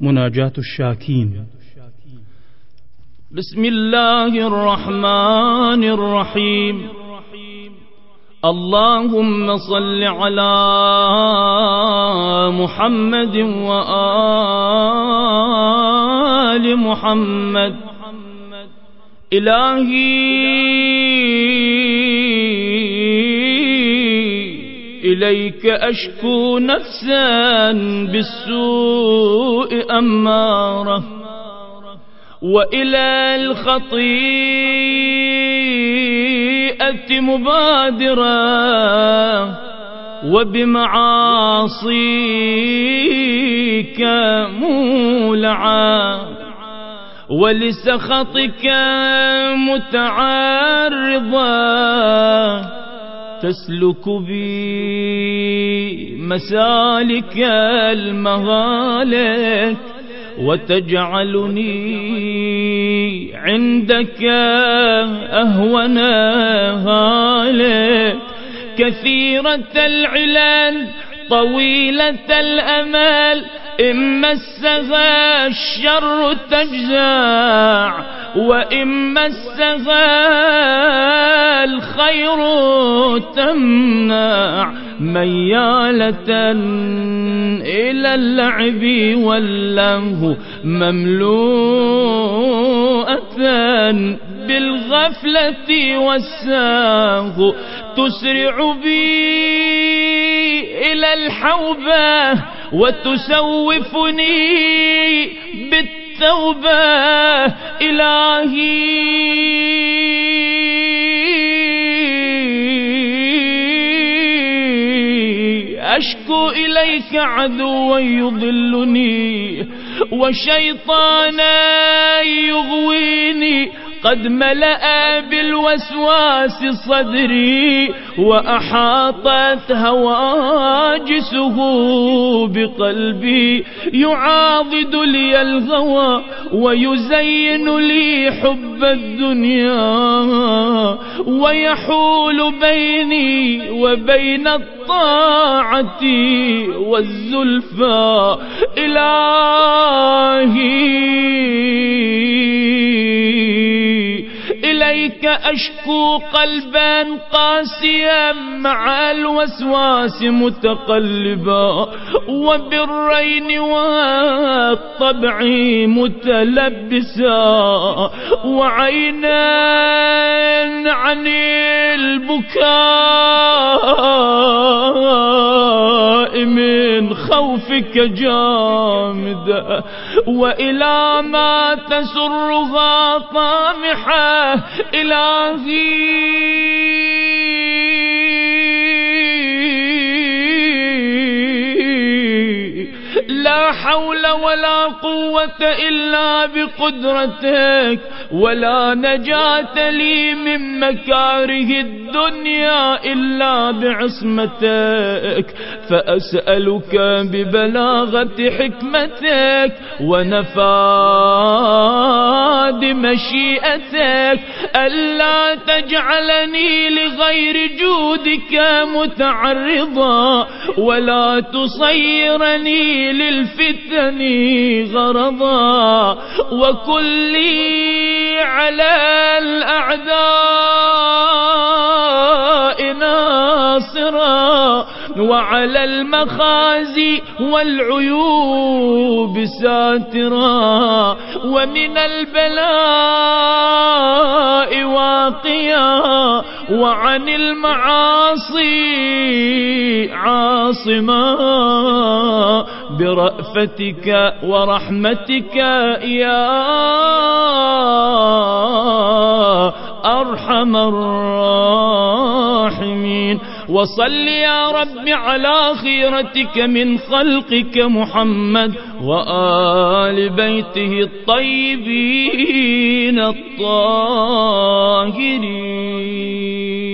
مناجاة الشاكين. بسم الله الرحمن الرحيم. اللهم صل على محمد وآل محمد. إلهي إليك أشكو نفسا بالسوء أمارة، وإلى الخطيئة مبادرة، وبمعاصيك مولعا، ولسخطك متعرضا، تسلك بي مسالك المهالك، وتجعلني عندك أهون هالك. كثيرة العلل طويلة الأمل، إن مسها الشر تجزع، وإن مسها الخير تمنع. ميالة إلى اللعب واللهو، مملوءة بالغفلة والسهو، تسرع بي إلى الحوبة، وتسوفني بالتوبة. إلهي أشكو إليك عدوا يضلني، وشيطانا يغويني، قد ملأ بالوسواس صدري، وأحاطت هواجسه بقلبي. يعاضد لي الهوى، ويزين لي حب الدنيا، ويحول بيني وبين الطاعة والزلفى. إلهي إليك أشكو قلبا قاسيا، مع الوسواس متقلبا، وبالرين والطبع متلبسا، وعينا عن البكاء من خوفك جامدة، وإلى ما تسرها طامحة. إلهي لا حول ولا قوة إلا بقدرتك، ولا نجاة لي من مكاره الدنيا إلا بعصمتك. فأسألك ببلاغة حكمتك ونفاذ مشيئتك ألا تجعلني لغير جودك متعرضا، ولا تصيرني للفتن غرضا. وكلي على الأعداء ناصرا، وعلى المخازي والعيوب ساترا، ومن البلاء واقيا، وعن المعاصي عاصما، برأفتك ورحمتك يا أرحم الراحمين. وصل يا رب على خيرتك من خلقك محمد، وآل بيته الطيبين الطاهرين.